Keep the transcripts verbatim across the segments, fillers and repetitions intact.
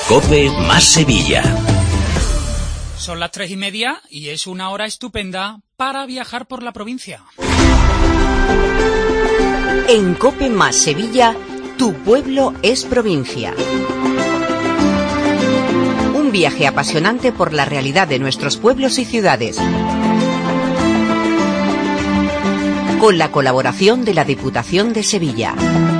COPE más Sevilla. Son las tres y media y es una hora estupenda para viajar por la provincia. En COPE más Sevilla, tu pueblo es provincia. Un viaje apasionante por la realidad de nuestros pueblos y ciudades. Con la colaboración de la Diputación de Sevilla.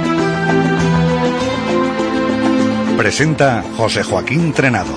Presenta José Joaquín Trenado.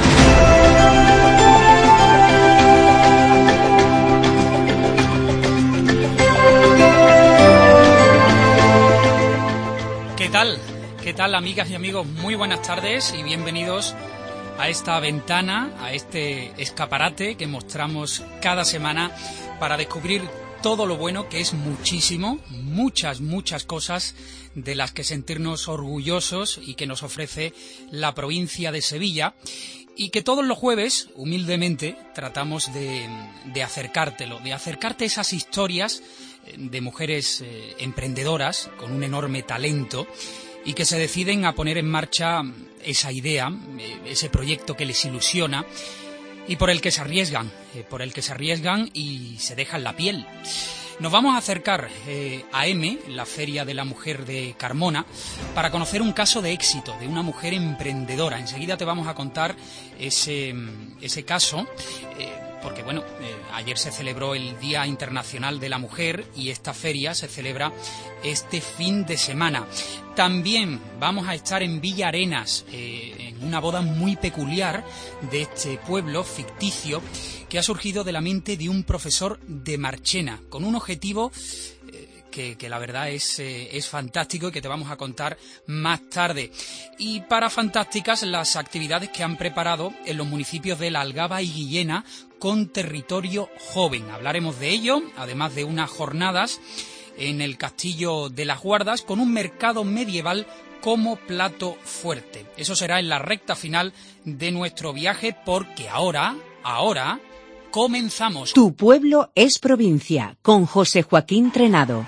¿Qué tal? ¿Qué tal, amigas y amigos? Muy buenas tardes y bienvenidos a esta ventana, a este escaparate que mostramos cada semana para descubrir todo lo bueno, que es muchísimo, muchas, muchas cosas de las que sentirnos orgullosos y que nos ofrece la provincia de Sevilla, y que todos los jueves, humildemente, tratamos de, de acercártelo, de acercarte esas historias de mujeres eh, emprendedoras con un enorme talento y que se deciden a poner en marcha esa idea, eh, ese proyecto que les ilusiona y por el que se arriesgan, eh, por el que se arriesgan y se dejan la piel. Nos vamos a acercar eh, a EME, la Feria de la Mujer de Carmona, para conocer un caso de éxito de una mujer emprendedora. Enseguida te vamos a contar ese, ese caso, eh, porque bueno, eh, ayer se celebró el Día Internacional de la Mujer y esta feria se celebra este fin de semana. También vamos a estar en Villa Arenas, eh, en una boda muy peculiar de este pueblo ficticio que ha surgido de la mente de un profesor de Marchena, con un objetivo eh, que, que la verdad es, eh, es fantástico y que te vamos a contar más tarde. Y para fantásticas las actividades que han preparado en los municipios de La Algaba y Guillena con territorio joven. Hablaremos de ello, además de unas jornadas en el Castillo de las Guardas con un mercado medieval como plato fuerte. Eso será en la recta final de nuestro viaje, porque ahora, ahora, comenzamos. Tu pueblo es provincia, con José Joaquín Trenado.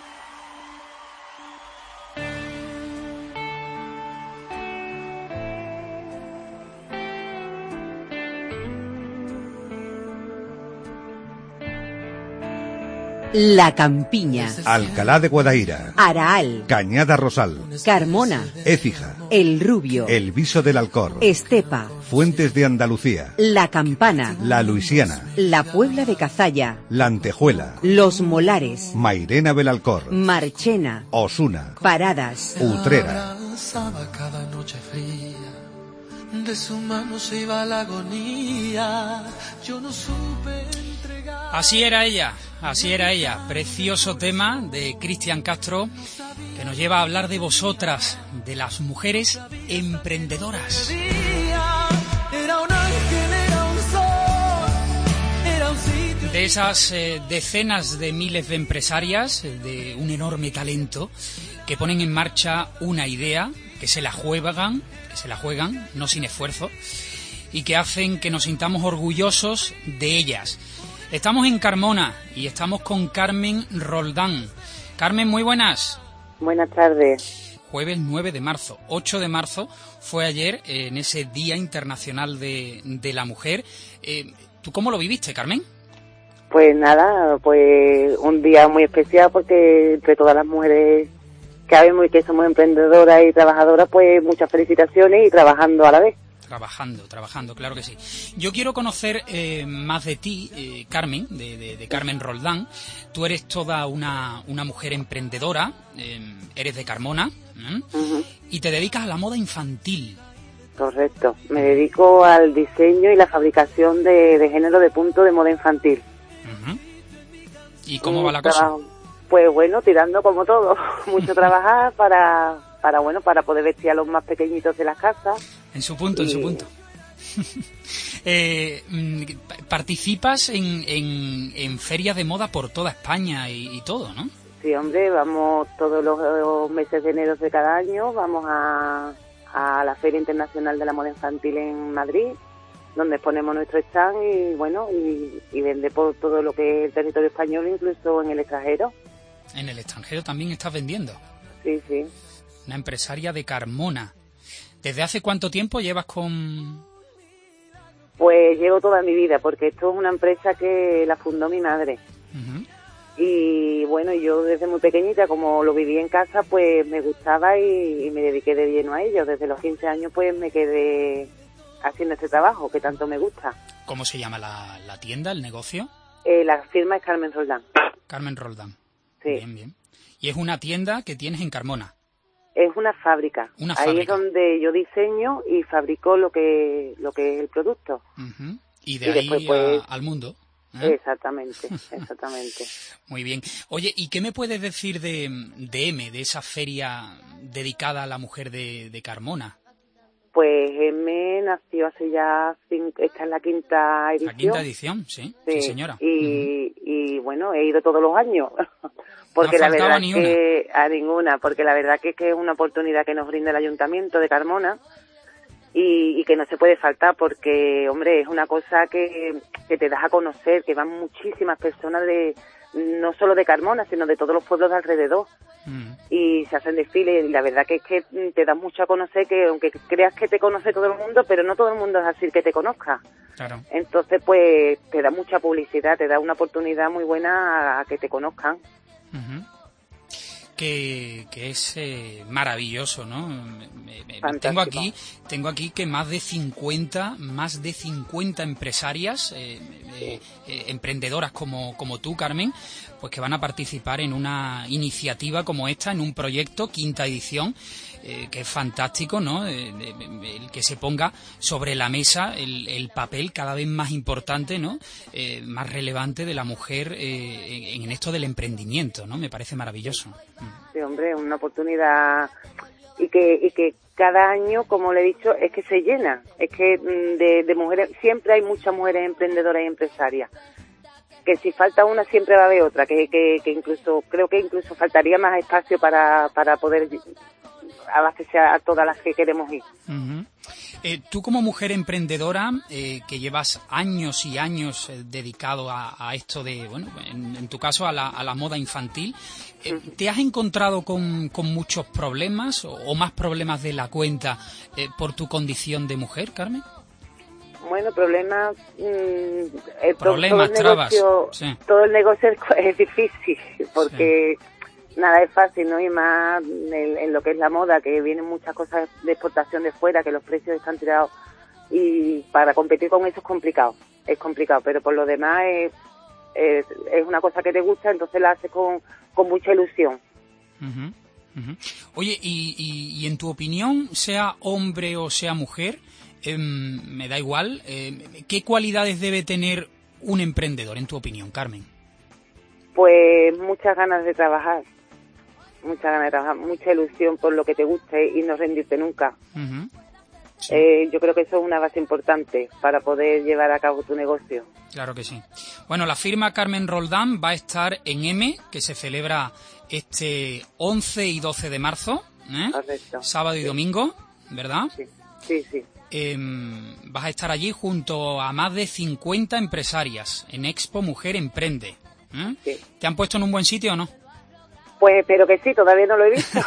La Campiña, Alcalá de Guadaira, Araal, Cañada Rosal, Carmona, Écija, El Rubio, El Viso del Alcor, Estepa, Fuentes de Andalucía, La Campana, La Luisiana, La Puebla de Cazalla, La Antejuela, Los Molares, Mairena Belalcor, Marchena, Osuna, Paradas, Utrera. Cada noche fría, de su mano se iba la agonía. Yo no supe entregar. Así era ella, así era ella. Precioso tema de Cristian Castro que nos lleva a hablar de vosotras, de las mujeres emprendedoras. Era un ángel, era un sol, era un sitio. De esas eh, decenas de miles de empresarias eh, de un enorme talento que ponen en marcha una idea, que se la juegan, que se la juegan, no sin esfuerzo, y que hacen que nos sintamos orgullosos de ellas. Estamos en Carmona y estamos con Carmen Roldán. Carmen, muy buenas. Buenas tardes. Jueves nueve de marzo, ocho de marzo fue ayer, eh, en ese Día Internacional de, de la Mujer. Eh, ¿Tú cómo lo viviste, Carmen? Pues nada, pues un día muy especial porque entre todas las mujeres que sabemos y que somos emprendedoras y trabajadoras, pues muchas felicitaciones y trabajando a la vez. Trabajando, trabajando, claro que sí. Yo quiero conocer eh, más de ti, eh, Carmen, de, de, de Carmen Roldán. Tú eres toda una, una mujer emprendedora, eh, eres de Carmona, ¿eh? Uh-huh. Y te dedicas a la moda infantil. Correcto, me dedico al diseño y la fabricación de, de género de punto de moda infantil. Uh-huh. ¿Y cómo Un va la cosa? Trabajo, pues bueno, tirando como todo, mucho trabajar para... para bueno para poder vestir a los más pequeñitos de las casas. En su punto, y... en su punto. eh, participas en, en, en ferias de moda por toda España y, y todo, ¿no? Sí, hombre, vamos todos los, los meses de enero de cada año, vamos a, a la Feria Internacional de la Moda Infantil en Madrid, donde ponemos nuestro stand y bueno, y, y vende por todo lo que es el territorio español, incluso en el extranjero. En el extranjero también estás vendiendo. Sí, sí. Una empresaria de Carmona. ¿Desde hace cuánto tiempo llevas con...? Pues llevo toda mi vida, porque esto es una empresa que la fundó mi madre. Uh-huh. Y bueno, yo desde muy pequeñita, como lo viví en casa, pues me gustaba y, y me dediqué de lleno a ello. Desde los quince años pues me quedé haciendo este trabajo que tanto me gusta. ¿Cómo se llama la, la tienda, el negocio? Eh, la firma es Carmen Roldán. Carmen Roldán. Sí. Bien, bien. Y es una tienda que tienes en Carmona. Es una fábrica. Una Ahí fábrica. es donde yo diseño y fabrico lo que lo que es el producto. Uh-huh. Y de Y ahí después, pues, a, al mundo. ¿eh? Exactamente, exactamente. Muy bien. Oye, ¿y qué me puedes decir de, de M, de esa feria dedicada a la mujer de, de Carmona? Pues M nació hace ya cinco, esta es la quinta edición. La quinta edición, sí, sí, sí señora. Y, uh-huh. y bueno, he ido todos los años, porque no la verdad ni que una. a ninguna, porque la verdad que es que es una oportunidad que nos brinda el Ayuntamiento de Carmona y, y que no se puede faltar, porque hombre, es una cosa que, que te das a conocer, que van muchísimas personas de no solo de Carmona, sino de todos los pueblos de alrededor. Mm. Y se hacen desfiles y la verdad que es que te da mucho a conocer, que aunque creas que te conoce todo el mundo, pero no todo el mundo es así que te conozca. Claro. Entonces pues te da mucha publicidad, te da una oportunidad muy buena a, a que te conozcan. Uh-huh. Que, que es eh, maravilloso, ¿no? Me, me, tengo aquí tengo aquí que más de cincuenta más de cincuenta empresarias eh, eh, eh, emprendedoras como como tú, Carmen, pues que van a participar en una iniciativa como esta, en un proyecto, quinta edición, eh, que es fantástico, ¿no? Eh, eh, el que se ponga sobre la mesa el, el papel cada vez más importante, ¿no? Eh, más relevante de la mujer eh, en, en esto del emprendimiento, ¿no? Me parece maravilloso. Sí, hombre, una oportunidad y que y que cada año, como le he dicho, es que se llena, es que de, de mujeres, siempre hay muchas mujeres emprendedoras y empresarias, que si falta una siempre va a haber otra, que, que, que incluso, creo que incluso faltaría más espacio para, para poder abastecer a todas las que queremos ir. Uh-huh. Eh, tú como mujer emprendedora, eh, que llevas años y años eh, dedicado a, a esto de, bueno, en, en tu caso a la, a la moda infantil, eh, uh-huh. ¿te has encontrado con, con muchos problemas o, o más problemas de la cuenta eh, por tu condición de mujer, Carmen? Bueno, problemas... Mmm, problemas, todo, todo el negocio, trabas. Sí. Todo el negocio es, es difícil, porque... Sí. Nada es fácil, ¿no? Y más en, en lo que es la moda, que vienen muchas cosas de exportación de fuera, que los precios están tirados, y para competir con eso es complicado, es complicado, pero por lo demás es, es, es una cosa que te gusta, entonces la haces con, con mucha ilusión. Uh-huh, uh-huh. Oye, y, y, y en tu opinión, sea hombre o sea mujer, eh, me da igual, eh, ¿qué cualidades debe tener un emprendedor, en tu opinión, Carmen? Pues muchas ganas de trabajar. Muchas ganas de trabajar, mucha ilusión por lo que te guste y no rendirte nunca. Uh-huh. Sí. Eh, yo creo que eso es una base importante para poder llevar a cabo tu negocio. Claro que sí. Bueno, la firma Carmen Roldán va a estar en M, que se celebra este once y doce de marzo, ¿eh? Correcto. Sábado y sí. domingo, ¿verdad? Sí, sí, sí. Eh, vas a estar allí junto a más de cincuenta empresarias en Expo Mujer Emprende. ¿eh? Sí. ¿Te han puesto en un buen sitio o no? Pues espero que sí, todavía no lo he visto.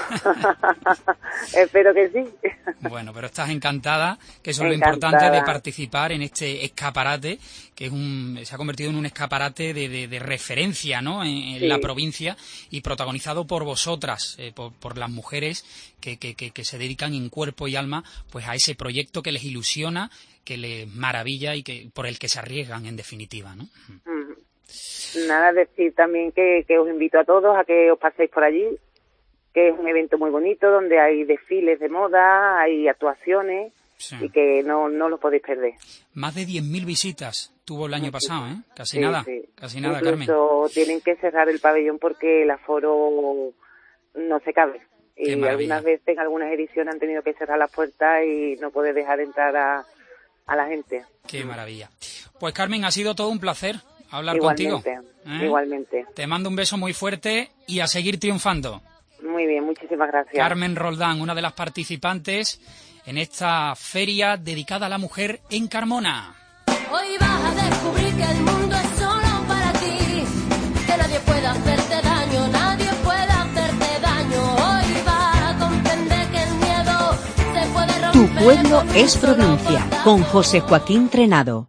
Espero que sí. Bueno, pero estás encantada, que eso es encantada. Lo importante de participar en este escaparate, que es un se ha convertido en un escaparate de, de, de referencia, ¿no? En, en sí. la provincia, y protagonizado por vosotras, eh, por, por las mujeres que, que, que, que se dedican en cuerpo y alma pues a ese proyecto que les ilusiona, que les maravilla y que por el que se arriesgan, en definitiva, ¿no? Mm. Nada, decir también que, que os invito a todos a que os paséis por allí, que es un evento muy bonito donde hay desfiles de moda, hay actuaciones sí. y que no, no lo podéis perder. Más de diez mil visitas tuvo el año sí. pasado, ¿eh? Casi sí, nada, sí. casi nada, Incluso Carmen. Incluso tienen que cerrar el pabellón porque el aforo no se cabe. Qué y maravilla. Algunas veces, en algunas ediciones han tenido que cerrar las puertas y no poder dejar entrar a, a la gente. Qué maravilla. Pues Carmen, ha sido todo un placer hablar igualmente, contigo. ¿eh? Igualmente. Te mando un beso muy fuerte y a seguir triunfando. Muy bien, muchísimas gracias. Carmen Roldán, una de las participantes en esta feria dedicada a la mujer en Carmona. Hoy vas a descubrir que el mundo es solo para ti, que nadie puede hacerte daño, nadie puede hacerte daño. Hoy vas a comprender que el miedo se puede romper. Tu pueblo es provincia, con José Joaquín Trenado.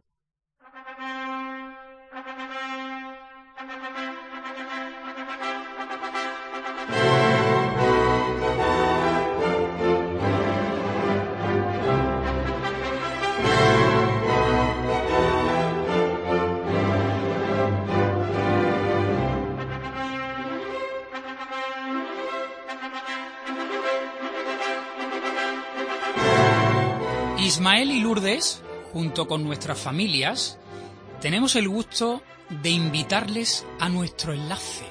Ismael y Lourdes, junto con nuestras familias, tenemos el gusto de invitarles a nuestro enlace.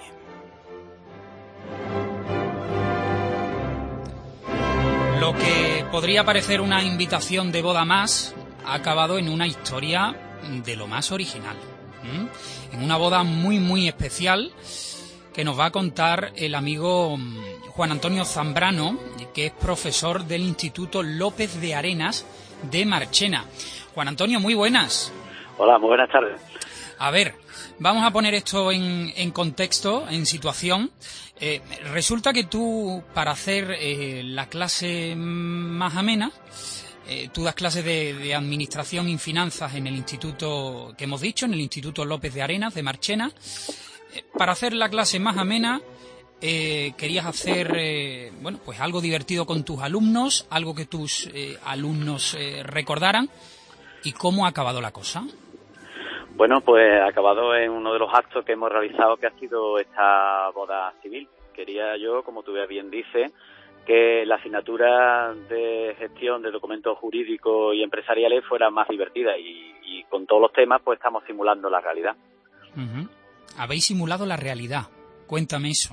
Lo que podría parecer una invitación de boda más ha acabado en una historia de lo más original. ¿Mm? En una boda muy muy especial que nos va a contar el amigo Juan Antonio Zambrano, que es profesor del Instituto López de Arenas de Marchena. Juan Antonio, muy buenas. Hola, muy buenas tardes. A ver, vamos a poner esto en, en contexto, en situación. Eh, resulta que tú, para hacer eh, la clase más amena, eh, tú das clases de, de Administración y Finanzas en el instituto que hemos dicho, en el Instituto López de Arenas de Marchena. Eh, para hacer la clase más amena, Eh, querías hacer eh, bueno, pues algo divertido con tus alumnos, algo que tus eh, alumnos eh, recordaran. ¿Y cómo ha acabado la cosa? Bueno, pues ha acabado en uno de los actos que hemos realizado, que ha sido esta boda civil. Quería yo, como tú bien dices, que la asignatura de gestión de documentos jurídicos y empresariales fuera más divertida, y, y con todos los temas pues estamos simulando la realidad. Uh-huh. Habéis simulado la realidad. Cuéntame eso.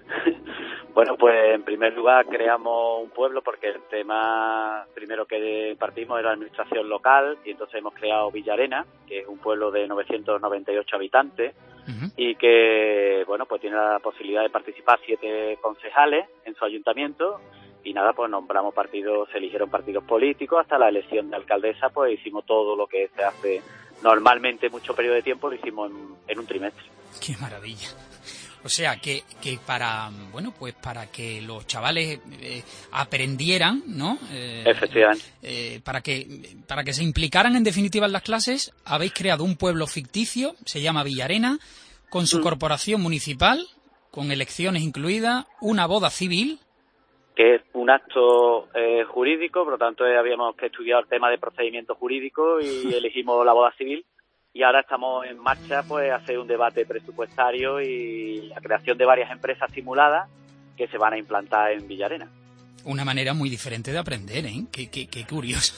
Bueno, pues en primer lugar creamos un pueblo, porque el tema primero que partimos era la administración local, y entonces hemos creado Villa Arena, que es un pueblo de novecientos noventa y ocho habitantes, uh-huh. y que, bueno, pues tiene la posibilidad de participar siete concejales en su ayuntamiento, y nada, pues nombramos partidos, se eligieron partidos políticos, hasta la elección de alcaldesa, pues hicimos todo lo que se hace normalmente, mucho periodo de tiempo, lo hicimos en, en un trimestre. ¡Qué maravilla! O sea, que, que para, bueno, pues para que los chavales eh, aprendieran, ¿no? Eh, Efectivamente. Eh, para que, para que se implicaran en definitiva en las clases, habéis creado un pueblo ficticio, se llama Villarena, con su mm. corporación municipal, con elecciones incluidas, una boda civil. Que es un acto eh, jurídico, por lo tanto eh, habíamos que estudiar el tema de procedimiento jurídico y elegimos la boda civil. Y ahora estamos en marcha, pues, a hacer un debate presupuestario y la creación de varias empresas simuladas que se van a implantar en Villarena. Una manera muy diferente de aprender, ¿eh? Qué, qué, qué curioso.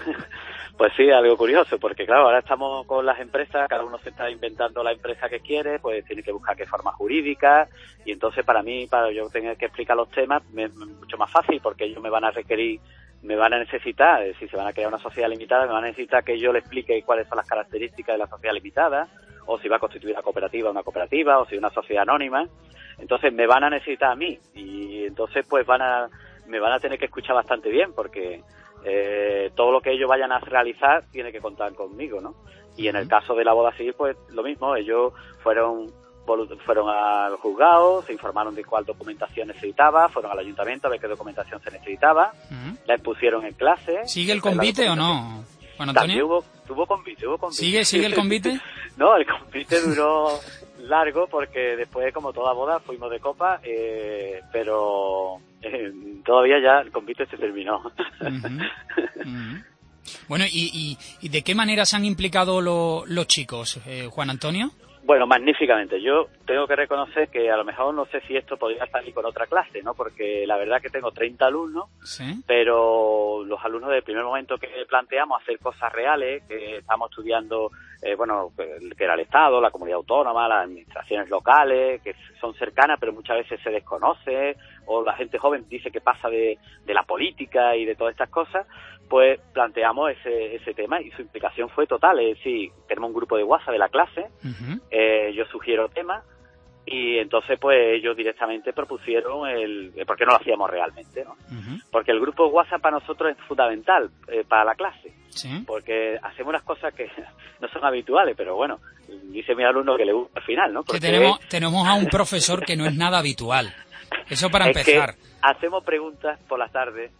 Pues sí, algo curioso, porque claro, ahora estamos con las empresas, cada uno se está inventando la empresa que quiere, pues tiene que buscar qué forma jurídica, y entonces para mí, para yo tener que explicar los temas, me, es mucho más fácil, porque ellos me van a requerir, me van a necesitar, si se van a crear una sociedad limitada, me van a necesitar que yo le explique cuáles son las características de la sociedad limitada, o si va a constituir una cooperativa, una cooperativa, o si una sociedad anónima. Entonces me van a necesitar a mí, y entonces pues van a, me van a tener que escuchar bastante bien, porque eh, todo lo que ellos vayan a realizar tiene que contar conmigo, ¿no? Y en el caso de la boda civil, pues lo mismo, ellos fueron fueron al juzgado, se informaron de cuál documentación necesitaba, fueron al ayuntamiento a ver qué documentación se necesitaba, uh-huh. la expusieron en clase. ¿Sigue el convite o no, Juan Antonio? Hubo, tuvo convite, hubo convite. ¿Sigue, sigue el convite? No, el convite duró largo, porque después, como toda boda, fuimos de copa, eh, pero eh, todavía ya el convite se terminó. Uh-huh. Uh-huh. Bueno, ¿y, y, y de qué manera se han implicado lo, los chicos, eh, Juan Antonio? Bueno, magníficamente. Yo tengo que reconocer que a lo mejor no sé si esto podría salir con otra clase, ¿no? Porque la verdad que tengo treinta alumnos, ¿sí? Pero los alumnos del primer momento que planteamos hacer cosas reales, que estamos estudiando, eh, bueno, que era el Estado, la comunidad autónoma, las administraciones locales, que son cercanas, pero muchas veces se desconoce, o la gente joven dice que pasa de, de la política y de todas estas cosas, pues planteamos ese, ese tema, y su implicación fue total. Es decir, tenemos un grupo de WhatsApp de la clase, uh-huh. eh, yo sugiero temas, y entonces pues ellos directamente propusieron el por qué no lo hacíamos realmente, ¿no? Uh-huh. Porque el grupo de WhatsApp para nosotros es fundamental eh, para la clase, ¿sí? Porque hacemos unas cosas que no son habituales, pero bueno, dice mi alumno que le gusta al final, ¿no? Porque que tenemos, tenemos a un profesor que no es nada habitual, eso para es empezar. Que hacemos preguntas por la tarde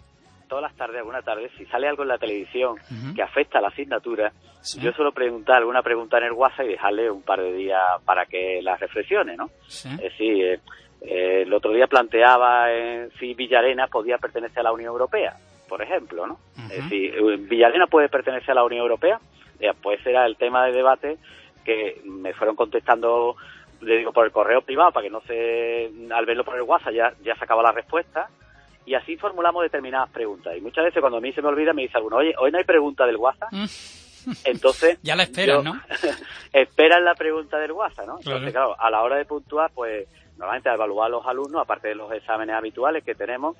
todas las tardes, alguna tarde, si sale algo en la televisión uh-huh. que afecta a la asignatura, sí. yo suelo preguntar alguna pregunta en el WhatsApp y dejarle un par de días para que la reflexione, ¿no? Sí. Es decir, eh, eh, el otro día planteaba eh, si Villarenas podía pertenecer a la Unión Europea, por ejemplo, ¿no? Uh-huh. Es decir, ¿Villarenas puede pertenecer a la Unión Europea? Eh, pues era el tema de debate que me fueron contestando, le digo, por el correo privado, para que no se, al verlo por el WhatsApp ya, ya sacaba la respuesta, y así formulamos determinadas preguntas. Y muchas veces cuando a mí se me olvida me dice alguno, oye, hoy no hay pregunta del WhatsApp. Entonces ya la esperan, ¿no? Esperan la pregunta del WhatsApp, ¿no? Claro. Entonces, claro, a la hora de puntuar, pues, normalmente al evaluar a los alumnos, aparte de los exámenes habituales que tenemos,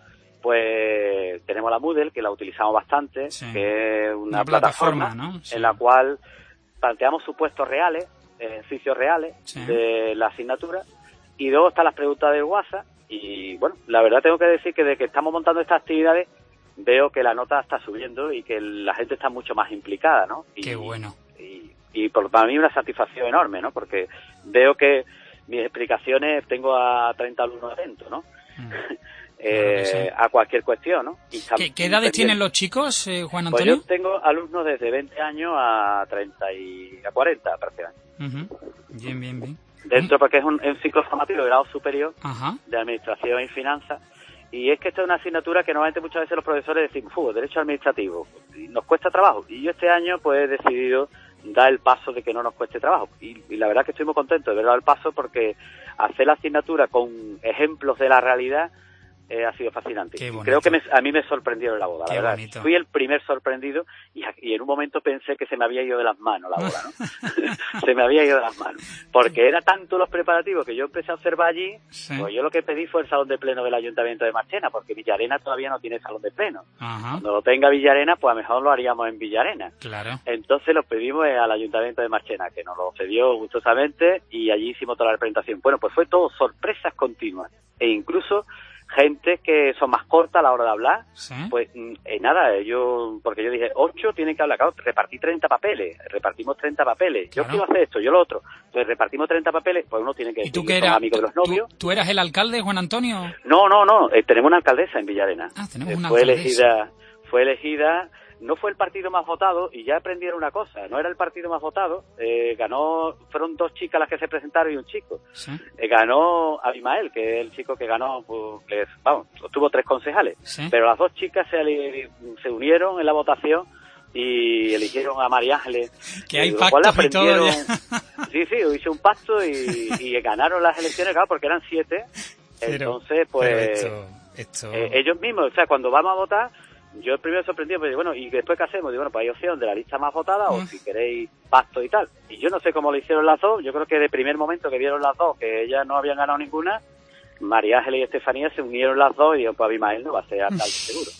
pues tenemos la Moodle, que la utilizamos bastante, sí. que es una, una plataforma, plataforma ¿no? sí. en la cual planteamos supuestos reales, ejercicios reales sí. de la asignatura, y luego están las preguntas del WhatsApp. Y bueno, la verdad tengo que decir que desde que estamos montando estas actividades veo que la nota está subiendo y que la gente está mucho más implicada, ¿no? Y, Qué bueno. Y, y por, para mí una satisfacción enorme, ¿no? Porque veo que mis explicaciones, tengo a treinta alumnos atentos, ¿no? Mm. eh, sí. A cualquier cuestión, ¿no? Y ¿Qué, ¿Qué edades tienen los chicos, eh, Juan Antonio? Pues yo tengo alumnos desde veinte años a treinta y a cuarenta prácticamente. Uh-huh. Bien, bien, bien. Dentro, porque es un, un ciclo formativo de grado superior Ajá. de Administración y Finanzas, y es que esta es una asignatura que normalmente muchas veces los profesores decimos, ¡fuh, derecho administrativo! Y nos cuesta trabajo, y yo este año pues he decidido dar el paso de que no nos cueste trabajo, y, y la verdad que estoy muy contento de haber dado el paso, porque hacer la asignatura con ejemplos de la realidad eh, ha sido fascinante. Creo que me, a mí me sorprendió en la boda, Qué la verdad. Bonito. Fui el primer sorprendido y, y en un momento pensé que se me había ido de las manos la boda, ¿no? Se me había ido de las manos. Porque era tanto los preparativos que yo empecé a observar allí, sí. pues yo lo que pedí fue el salón de pleno del Ayuntamiento de Marchena, porque Villarena todavía no tiene salón de pleno. Ajá. Cuando lo tenga Villarena, pues a lo mejor lo haríamos en Villarena. Claro. Entonces lo pedimos al Ayuntamiento de Marchena, que nos lo cedió gustosamente, y allí hicimos toda la presentación. Bueno, pues fue todo sorpresas continuas, e incluso gente que son más cortas a la hora de hablar, ¿sí? pues eh, nada, yo, porque yo dije, ocho tienen que hablar, claro, repartí treinta papeles, repartimos treinta papeles, claro. yo quiero hacer esto, yo lo otro, entonces repartimos treinta papeles, pues uno tiene que decir, ¿y tú que eras, amigo de los novios? ¿tú, ¿Tú eras el alcalde, Juan Antonio? No, no, no, eh, tenemos una alcaldesa en Villarena. Ah, tenemos una fue alcaldesa. elegida, fue elegida, no fue el partido más votado, y ya aprendieron una cosa, no era el partido más votado, eh, ganó, fueron dos chicas las que se presentaron y un chico. ¿Sí? Eh, ganó Abimael, que es el chico que ganó, pues, les, vamos, tuvo tres concejales, ¿Sí? pero las dos chicas se, se unieron en la votación y eligieron a María Ángeles. Que hay pactos y todo ya. Sí, sí, hizo un pacto y, y ganaron las elecciones, claro, porque eran siete, pero, entonces, pues, esto, esto... Eh, ellos mismos, o sea, cuando vamos a votar, yo el primero sorprendido, pues bueno, ¿y después qué hacemos? Digo, bueno, pues hay opción de la lista más votada, o si queréis pacto y tal. Y yo no sé cómo lo hicieron las dos, yo creo que de primer momento que vieron las dos, que ellas no habían ganado ninguna, María Ángeles y Estefanía se unieron las dos y digo, pues Abimael no va a ser alcalde seguro.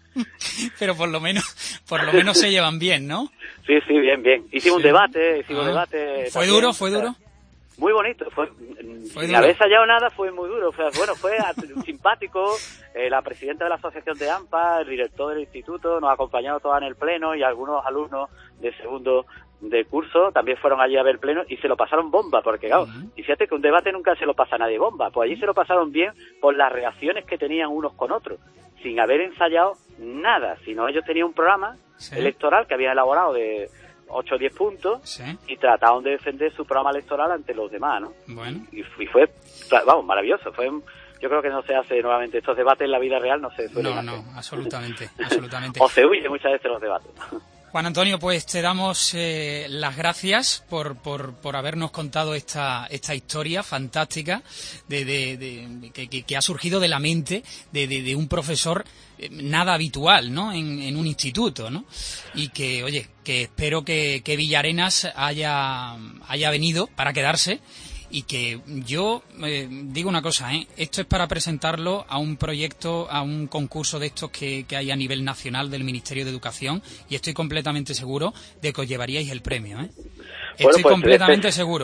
Pero por lo menos, por lo menos se llevan bien, ¿no? Sí, sí, bien, bien. Hicimos sí. un debate, hicimos ah. un debate. ¿Fue también, duro, fue duro? Muy bonito, fue, fue sin haber ensayado nada, fue muy duro, o sea, bueno, fue simpático, eh, la presidenta de la asociación de AMPA, el director del instituto, nos acompañaron todos en el pleno, y algunos alumnos de segundo de curso también fueron allí a ver el pleno y se lo pasaron bomba, porque claro, uh-huh. y fíjate que un debate nunca se lo pasa a nadie bomba, pues allí se lo pasaron bien por las reacciones que tenían unos con otros, sin haber ensayado nada, sino ellos tenían un programa sí. electoral que habían elaborado de ocho o diez puntos, sí. y trataron de defender su programa electoral ante los demás, ¿no? Bueno. Y, y fue, vamos, maravilloso. Fue, yo creo que no se hace nuevamente estos debates en la vida real, no se suelen No, hacer. no, absolutamente, absolutamente. O se huye muchas veces los debates. Juan Antonio, pues te damos eh, las gracias por, por, por habernos contado esta, esta historia fantástica de, de, de, que, que, que ha surgido de la mente de, de, de un profesor eh, nada habitual, ¿no? En, en un instituto, ¿no? Y que, oye, que espero que, que Villarenas haya, haya venido para quedarse. Y que yo eh, digo una cosa, ¿eh? Esto es para presentarlo a un proyecto, a un concurso de estos que, que hay a nivel nacional del Ministerio de Educación, y estoy completamente seguro de que os llevaríais el premio, ¿eh? Bueno, estoy pues, completamente este, seguro.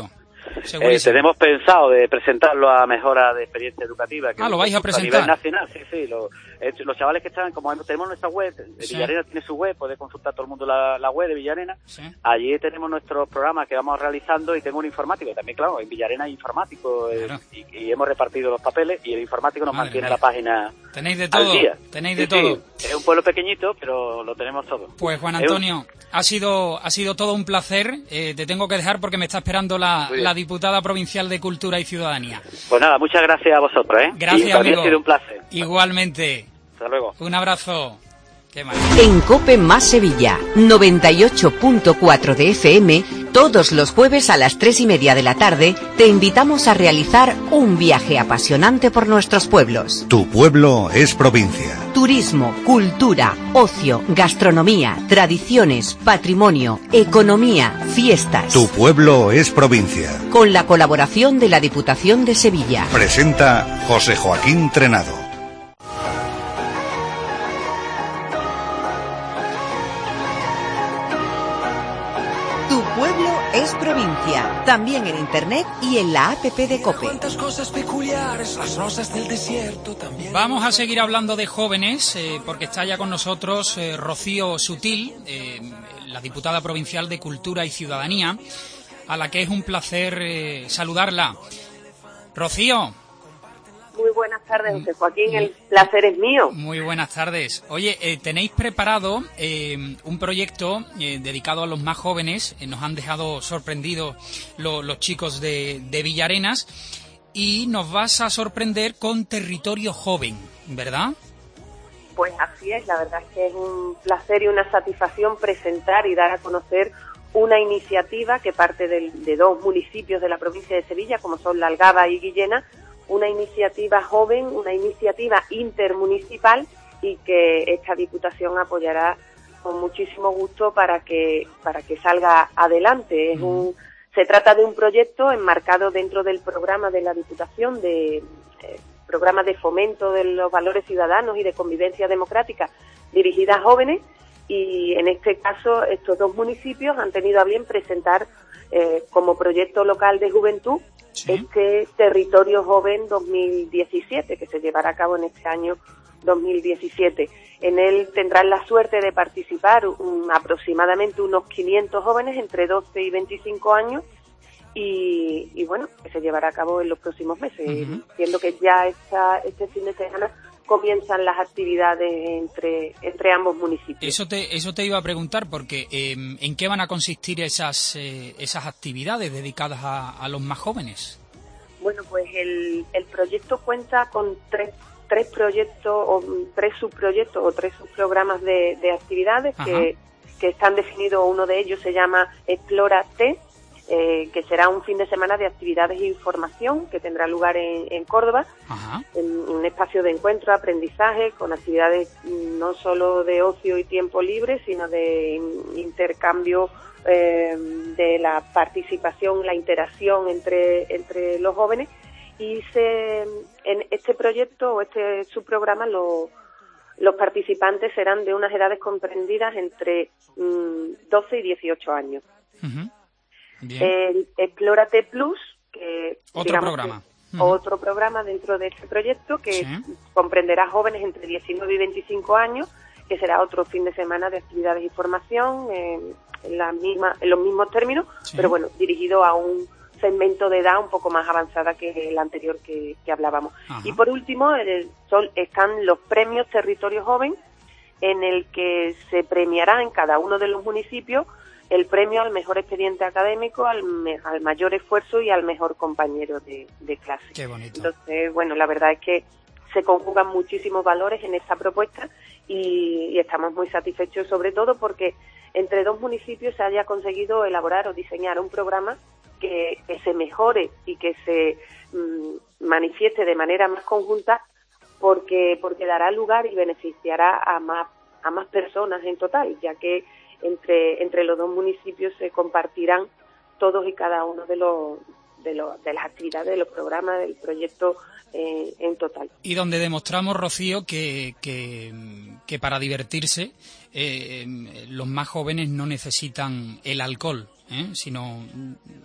Eh, tenemos pensado de presentarlo a Mejora de Experiencia Educativa. Que ah, ¿lo vais a presentar? A nivel nacional, sí, sí. Lo, eh, los chavales que están, como tenemos nuestra web, sí. Villarena tiene su web, puede consultar todo el mundo la, la web de Villarena. Sí. Allí tenemos nuestros programas que vamos realizando y tengo un informático. También, claro, en Villarena hay informático claro. eh, y, y hemos repartido los papeles y el informático nos Madre mantiene mía. la página. Tenéis de todo, al día. tenéis de sí, todo. Sí. Es un pueblo pequeñito, pero lo tenemos todo. Pues Juan Antonio, un... ha sido ha sido todo un placer. Eh, te tengo que dejar porque me está esperando la, la diputada provincial de Cultura y Ciudadanía. Pues nada, muchas gracias a vosotros, ¿eh? Gracias, y para amigo. mí ha sido un placer. Igualmente. Hasta luego. Un abrazo. Qué mal. En COPE más Sevilla, noventa y ocho punto cuatro de F M, todos los jueves a las tres y media de la tarde, te invitamos a realizar un viaje apasionante por nuestros pueblos. Tu pueblo es provincia. Turismo, cultura, ocio, gastronomía, tradiciones, patrimonio, economía, fiestas. Tu pueblo es provincia. Con la colaboración de la Diputación de Sevilla. Presenta José Joaquín Trenado. Tu pueblo es provincia. También en internet y en la app de COPE. Cosas peculiares, las rosas del desierto también. Vamos a seguir hablando de jóvenes eh, porque está ya con nosotros eh, Rocío Sutil, eh, la diputada provincial de Cultura y Ciudadanía, a la que es un placer eh, saludarla. Rocío. Muy buenas tardes, José Joaquín, el placer es mío. Muy buenas tardes. Oye, eh, tenéis preparado eh, un proyecto eh, dedicado a los más jóvenes, eh, nos han dejado sorprendidos lo, los chicos de, de Villarenas, y nos vas a sorprender con Territorio Joven, ¿verdad? Pues así es, la verdad es que es un placer y una satisfacción presentar y dar a conocer una iniciativa que parte de, de dos municipios de la provincia de Sevilla, como son La Algaba y Guillena, una iniciativa joven, una iniciativa intermunicipal y que esta Diputación apoyará con muchísimo gusto para que para que salga adelante. Es un, se trata de un proyecto enmarcado dentro del programa de la Diputación, de eh, programa de fomento de los valores ciudadanos y de convivencia democrática dirigida a jóvenes, y en este caso estos dos municipios han tenido a bien presentar eh, como proyecto local de juventud ¿Sí? este Territorio Joven dos mil diecisiete, que se llevará a cabo en este año dos mil diecisiete. En él tendrán la suerte de participar un, aproximadamente unos quinientos jóvenes entre doce y veinticinco años y, y bueno, que se llevará a cabo en los próximos meses, uh-huh. siendo que ya esta, este fin de semana comienzan las actividades entre entre ambos municipios. Eso te eso te iba a preguntar, porque eh, ¿en qué van a consistir esas eh, esas actividades dedicadas a, a los más jóvenes? Bueno, pues el, el proyecto cuenta con tres tres proyectos o tres subproyectos o tres subprogramas de, de actividades que, que están definidos. Uno de ellos se llama Explórate, Eh, que será un fin de semana de actividades e información que tendrá lugar en, en Córdoba, Ajá. en un espacio de encuentro, aprendizaje, con actividades no solo de ocio y tiempo libre, sino de intercambio eh, de la participación, la interacción entre, entre los jóvenes. Y se, en este proyecto o este subprograma lo, los participantes serán de unas edades comprendidas entre mm, doce y dieciocho años. Uh-huh. El Explórate Plus, que otro programa que, uh-huh. otro programa dentro de este proyecto que sí. comprenderá jóvenes entre diecinueve y veinticinco años, que será otro fin de semana de actividades y formación eh, en, la misma, en los mismos términos, sí. pero bueno, dirigido a un segmento de edad un poco más avanzada que el anterior que, que hablábamos. Ajá. Y por último, el, son, están los premios Territorio Joven, en el que se premiará en cada uno de los municipios el premio al mejor expediente académico, al, me, al mayor esfuerzo y al mejor compañero de, de clase. Qué bonito. Entonces, bueno, la verdad es que se conjugan muchísimos valores en esta propuesta y, y estamos muy satisfechos, sobre todo porque entre dos municipios se haya conseguido elaborar o diseñar un programa que, que se mejore y que se mmm, manifieste de manera más conjunta, porque porque dará lugar y beneficiará a más a más personas en total, ya que entre entre los dos municipios se compartirán todos y cada uno de los de, los, de las actividades, de los programas, del proyecto eh, en total. Y donde demostramos, Rocío, que que, que para divertirse eh, los más jóvenes no necesitan el alcohol, ¿eh? sino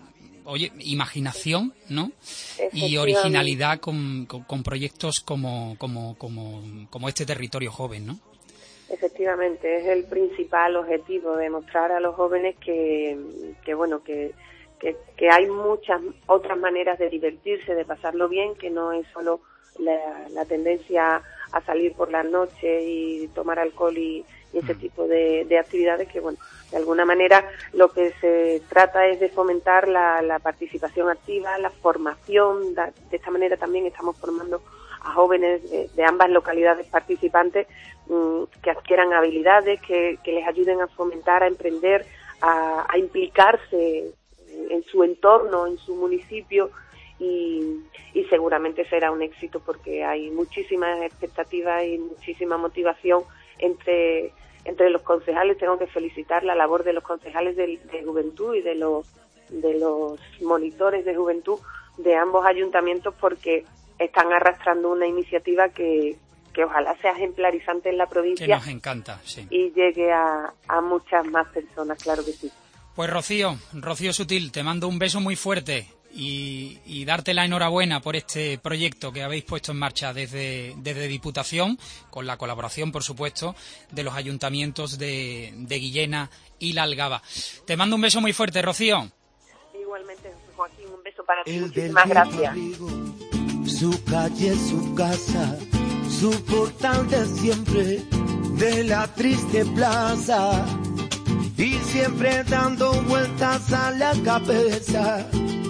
oye, imaginación, ¿no? Y originalidad con, con, con proyectos como, como, como, como este Territorio Joven, ¿no? Efectivamente, es el principal objetivo, demostrar a los jóvenes que, que bueno, que, que, que hay muchas otras maneras de divertirse, de pasarlo bien, que no es solo la, la tendencia a salir por las noches y tomar alcohol y, y ese tipo de, de actividades que, bueno, de alguna manera lo que se trata es de fomentar la, la participación activa, la formación. De esta manera también estamos formando a jóvenes de, de ambas localidades participantes mmm, que adquieran habilidades, que, que les ayuden a fomentar, a emprender, a, a implicarse en, en su entorno, en su municipio, y, y seguramente será un éxito porque hay muchísimas expectativas y muchísima motivación entre entre los concejales. Tengo que felicitar la labor de los concejales de, de juventud y de los de los monitores de juventud de ambos ayuntamientos, porque están arrastrando una iniciativa que, que ojalá sea ejemplarizante en la provincia. Que nos encanta, sí. Y llegue a, a muchas más personas, claro que sí. Pues Rocío, Rocío Sutil, te mando un beso muy fuerte y, y darte la enhorabuena por este proyecto que habéis puesto en marcha desde, desde Diputación, con la colaboración, por supuesto, de los ayuntamientos de, de Guillena y La Algaba. Te mando un beso muy fuerte, Rocío. Igualmente, Joaquín, un beso para ti. Muchísimas gracias. Abrigo, su calle, su casa, su portal de siempre, de la triste plaza, y siempre dando vueltas a la cabeza.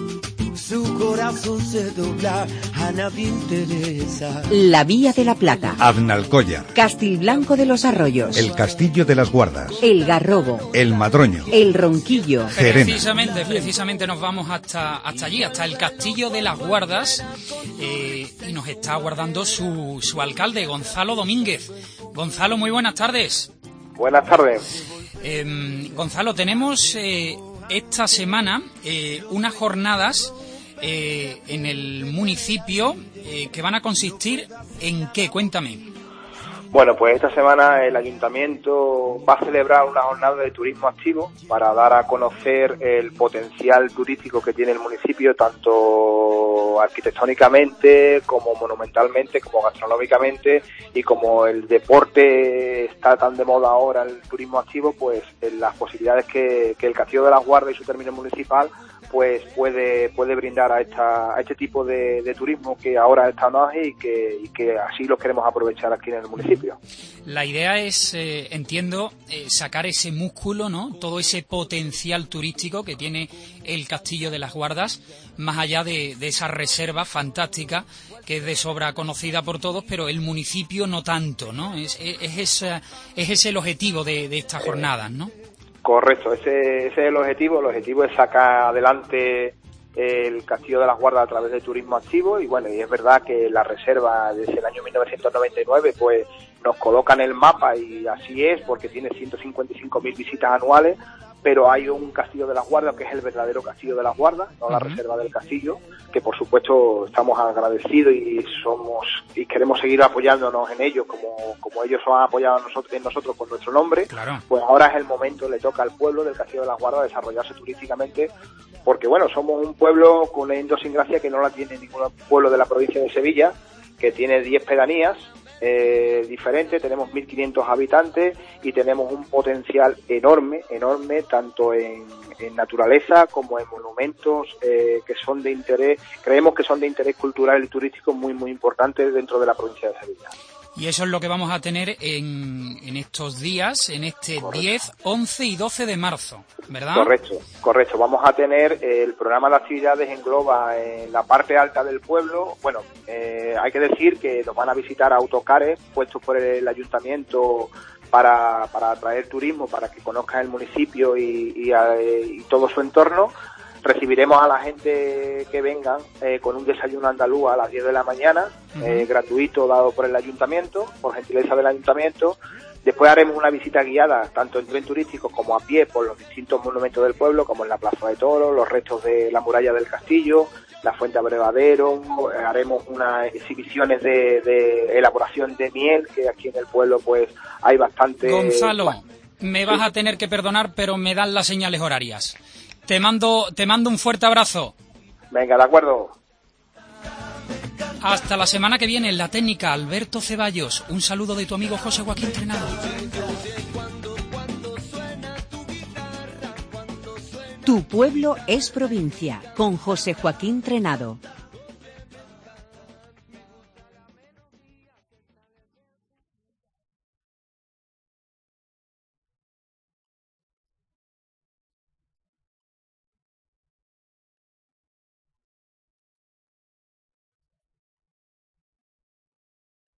Su corazón se dobla, a nadie interesa. La Vía de la Plata, Aznalcóllar, Castilblanco de los Arroyos, el Castillo de las Guardas, El Garrobo, el Madroño, El Ronquillo, Gerena. Precisamente, precisamente nos vamos hasta, hasta allí, hasta el Castillo de las Guardas, eh, y nos está aguardando su, su alcalde, Gonzalo Domínguez. Gonzalo, muy buenas tardes. Buenas tardes. Eh, Gonzalo, tenemos eh, esta semana eh, unas jornadas Eh, en el municipio eh, que van a consistir en qué, cuéntame. Bueno, pues esta semana el ayuntamiento va a celebrar una jornada de turismo activo para dar a conocer el potencial turístico que tiene el municipio, tanto arquitectónicamente como monumentalmente, como gastronómicamente, y como el deporte está tan de moda ahora, el turismo activo, pues en las posibilidades que, que el Castillo de las Guardas y su término municipal pues puede puede brindar a esta a este tipo de, de turismo que ahora está en auge y que, y que así lo queremos aprovechar aquí en el municipio. La idea es, eh, entiendo, eh, sacar ese músculo, ¿no? Todo ese potencial turístico que tiene el Castillo de las Guardas, más allá de, de esa reserva fantástica que es de sobra conocida por todos, pero el municipio no tanto, ¿no? Es, es, es, esa, es ese el objetivo de, de estas jornadas, ¿no? Correcto, ese, ese es el objetivo. El objetivo es sacar adelante el Castillo de las Guardas a través del turismo activo, y bueno, y es verdad que la reserva desde el año mil novecientos noventa y nueve pues nos coloca en el mapa, y así es, porque tiene ciento cincuenta y cinco mil visitas anuales, pero hay un Castillo de las Guardas que es el verdadero Castillo de las Guardas, no la uh-huh. reserva del Castillo, que por supuesto estamos agradecidos y somos y queremos seguir apoyándonos en ellos como, como ellos han apoyado a nosotros, en nosotros con nuestro nombre. Claro. Pues ahora es el momento, le toca al pueblo del Castillo de las Guardas desarrollarse turísticamente, porque bueno, somos un pueblo con una idiosincrasia que no la tiene ningún pueblo de la provincia de Sevilla, que tiene diez pedanías eh, diferentes, tenemos mil quinientos habitantes y tenemos un potencial enorme, enorme, tanto en, en naturaleza como en monumentos eh, que son de interés, creemos que son de interés cultural y turístico muy, muy importantes dentro de la provincia de Sevilla. Y eso es lo que vamos a tener en, en estos días, en este correcto. diez, once y doce de marzo, ¿verdad? Correcto, correcto. Vamos a tener eh, el programa de actividades engloba en la parte alta del pueblo. Bueno, eh, hay que decir que nos van a visitar autocares puestos por el ayuntamiento para, para atraer turismo, para que conozcan el municipio y, y, y todo su entorno. Recibiremos a la gente que vengan eh, con un desayuno andaluz a las diez de la mañana, uh-huh. eh, gratuito, dado por el ayuntamiento, por gentileza del ayuntamiento. Después haremos una visita guiada, tanto en tren turístico como a pie, por los distintos monumentos del pueblo, como en la Plaza de Toros, los restos de la muralla del castillo, la fuente abrevadero. Eh, haremos unas exhibiciones de, de elaboración de miel, que aquí en el pueblo pues hay bastante... Gonzalo, me vas a tener que perdonar, pero me dan las señales horarias. Te mando, te mando un fuerte abrazo. Venga, de acuerdo. Hasta la semana que viene en la técnica, Alberto Ceballos. Un saludo de tu amigo José Joaquín Trenado. Tu pueblo es provincia, con José Joaquín Trenado.